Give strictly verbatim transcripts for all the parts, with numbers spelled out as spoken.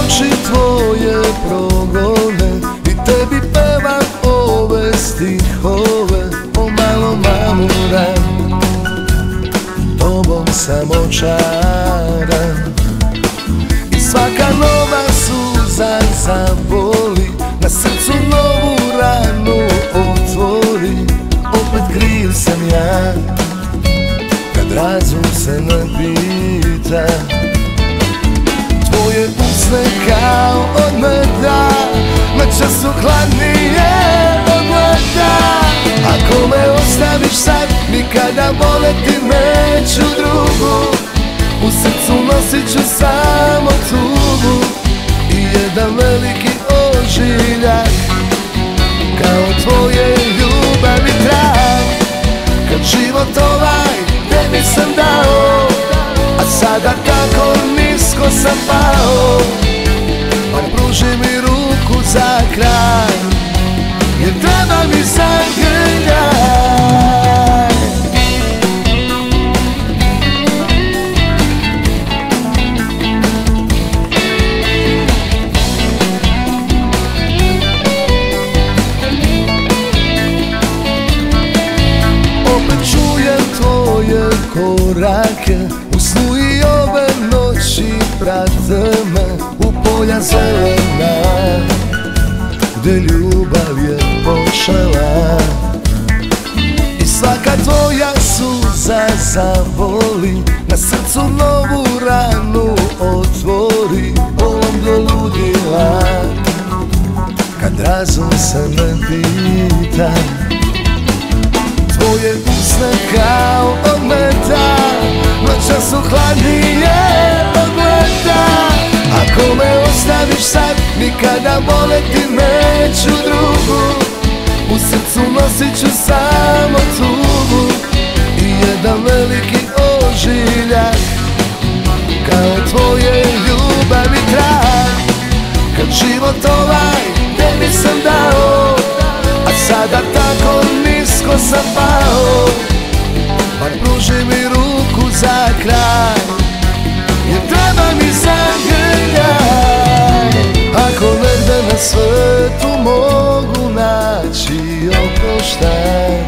oči tvoje progone i tebi pevam ove stihove. O malo mamuram, tobom sam očaran i svaka nova suza zaboli, na srcu novu ranu otvori. Opet kriv sam ja, kad razum se ne pita. Tvoje usne kao od meda, na času hladnije od leda. Ako me ostaviš sad, nikada voleti neću drugu. U srcu nosit ću samo tugu i jedan veliki ožiljak, kao tvoje ljubavi trag. Kad život ovaj tebi sam dao, a sada tako nisko sam pao, pa pruži mi ruku za kraj, jer treba mi zagrljaj. Opet čujem tvoje korake u snu i ove noći prate me u polja zelena, gde ljubav je počela. I svaka tvoja suza zaboli, na srcu novu ranu otvori. Bolom do ludila, kad razum se ne pita. Tvoje usne kao od meda, noća su hladnije od leda. Ako me ostaviš sad, nikada voleti neću drugu. U srcu nosit ću samo tugu i jedan veliki ožiljak, kao tvoje ljubavi trag. Kad život ovaj tebi sam dao, a sada tako nisko sam pao, bar pruži mi ruku za kraj, jer treba mi zagrljaj. Ako negde na svetu mogu naći oproštaj,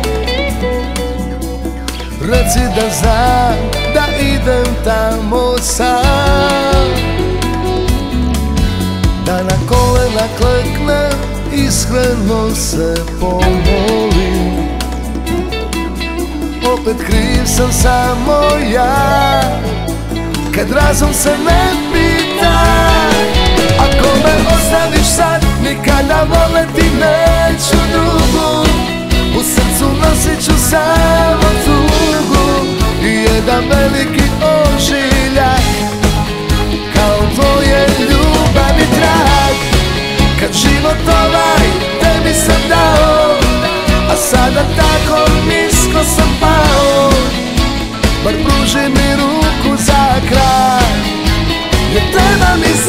reci da znam da idem tamo sam, da na kolena kleknem, iskreno se pomolim. Opet kriv sam samo ja, kad razum se ne pita. Ako me ostaviš sad, nikada voleti neću drugu. U srcu nosit ću samo tugu i jedan veliki ožiljak, kao tvoje ljubavi trag. Kad život ovaj tebi sam dao, a sada tako nisko sam pao, bar pruži mi ruku za kraj, jer treba mi